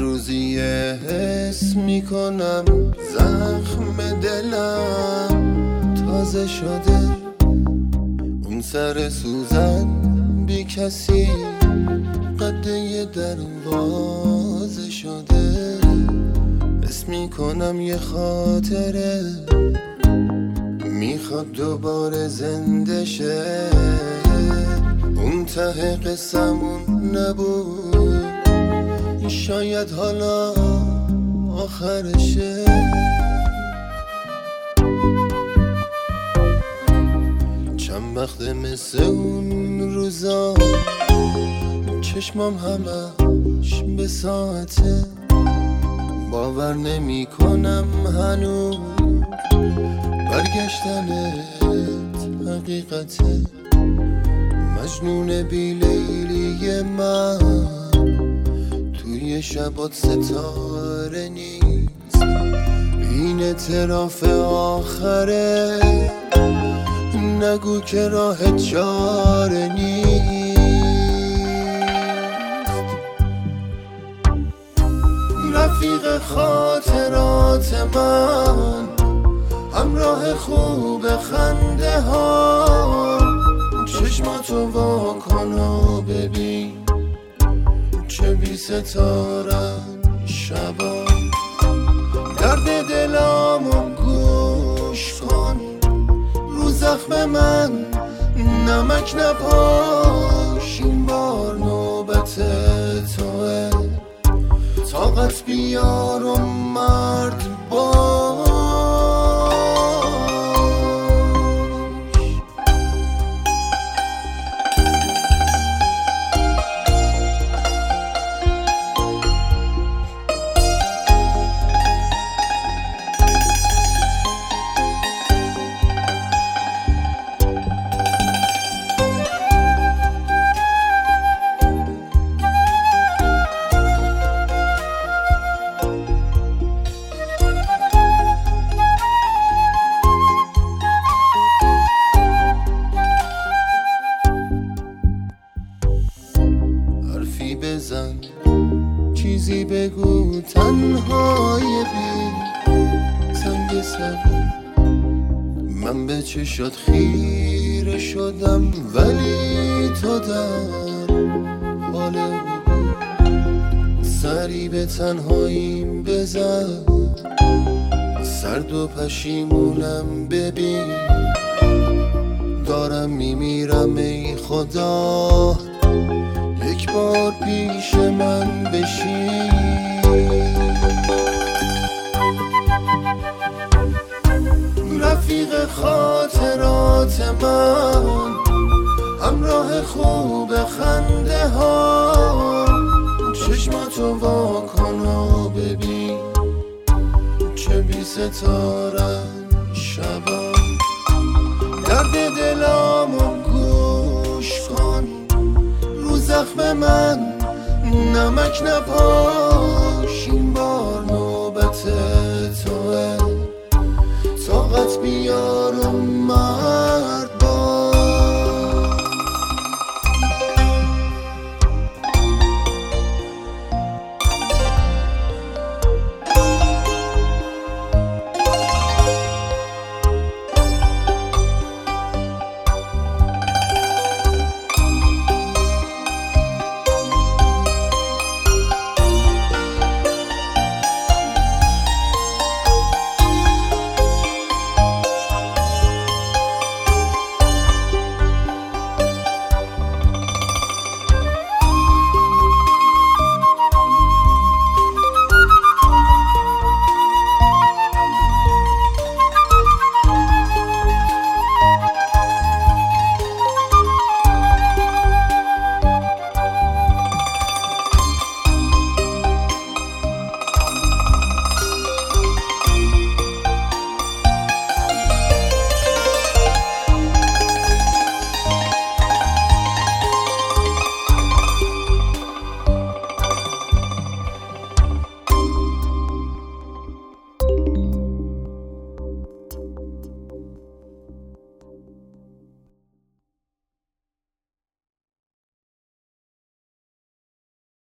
روزی حس میکنم زخم دلم تازه شده، اون سر سوزن بی کسی قده دروازه شده. حس میکنم یه خاطره میخواد دوباره زنده شه، اون ته قصمون نبود، شاید حالا آخرشه. چند وقته مثل اون روزا چشمام همش به ساعته، باور نمی کنم هنوز برگشتنت حقیقته. مجنون بی لیلی من توی شبات ستاره نیست، این اعتراف آخره، نگو که راه چاره نیست. رفیق خاطرات من، همراه خوب خنده ها، چشماتو وا کن و ببین چه بی ستارن شبا. درد دلامو گوش کن، رو زخم من نمک نپاش، این بار نوبت توه، طاقت بیار و مرد باش. بزن چیزی بگو، تنهای بی سنگ سبو. من به چشات خیره شدم ولی تو در حال بود، سری به تنهاییم بزن، سرد و پشیمونم ببین، دارم میمیرم ای خدا، یک بار پیش من بشین. رفیق خاطرات من، همراه خوب خنده ها، چشماتو وا کن و ببین چه بی ستارن شبا. درد دلامو گوش کن، رو زخم من نمک نپاش، این بار نوبت توه، طاقت بیار و من